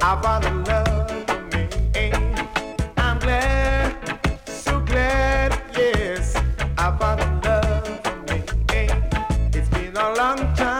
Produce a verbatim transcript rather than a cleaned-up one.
I found a love for me. I'm glad, so glad, yes, I found a love for me. It's been a long time.